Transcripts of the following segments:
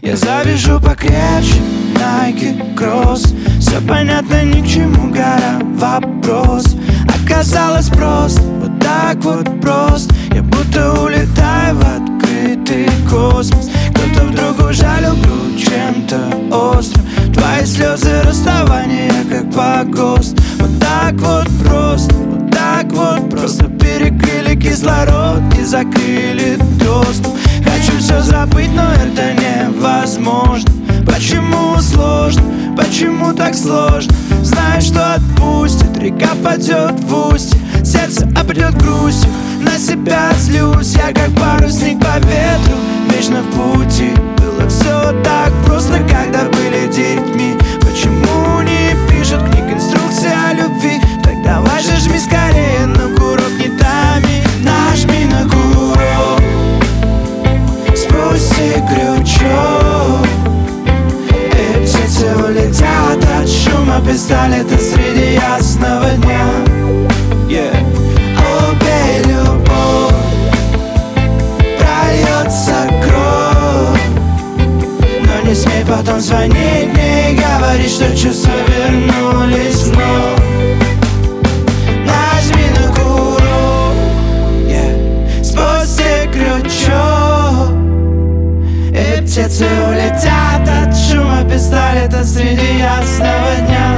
Я завяжу покрепче Nike Cross. Все понятно, ни к чему гора вопрос. Оказалось просто, вот так вот просто. Я будто улетаю в открытый космос. Кто-то вдруг ужалил грудь чем-то острым. Твои слезы расставания, как по ГОСТ. Вот так вот просто, вот так вот просто. Перекрыли кислород и закрыли доступ. Хочу все забыть, но это невозможно. Почему сложно? Почему так сложно? Знаешь, что отпустит, река падет в устье, сердце обрет грустью, на себя злюсь. Я как парусник по ветру, вечно в пути. Было все так просто, когда были детьми. Почему не пишут книг инструкции о любви? Так давай же жми скорее, на курок не томи. Нажми на курок, спусти крючок, и птицы улетят от шума пистолета среди ясного дня. Убей любовь, прольется кровь, но не смей потом звонить мне и говорить, что чувства вернулись вновь. Нажми на курок, спусти крючок, и птицы улетят от шума пистолета среди ясного дня.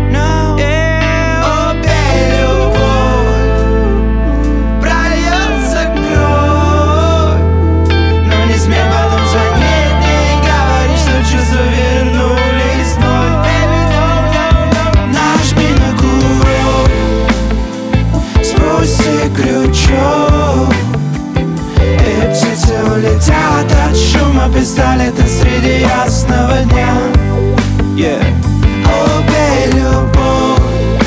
Убей любовь, прольется кровь, но не смей потом звонить мне и говорить, что чувства вернулись вновь. Нажми на курок, спусти крючок, и птицы улетят от шума пистолета среди ясного дня. Убей любовь,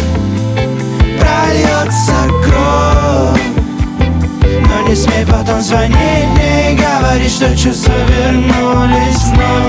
прольется кровь, но не смей потом звонить мне и говорить, что чувства вернулись вновь.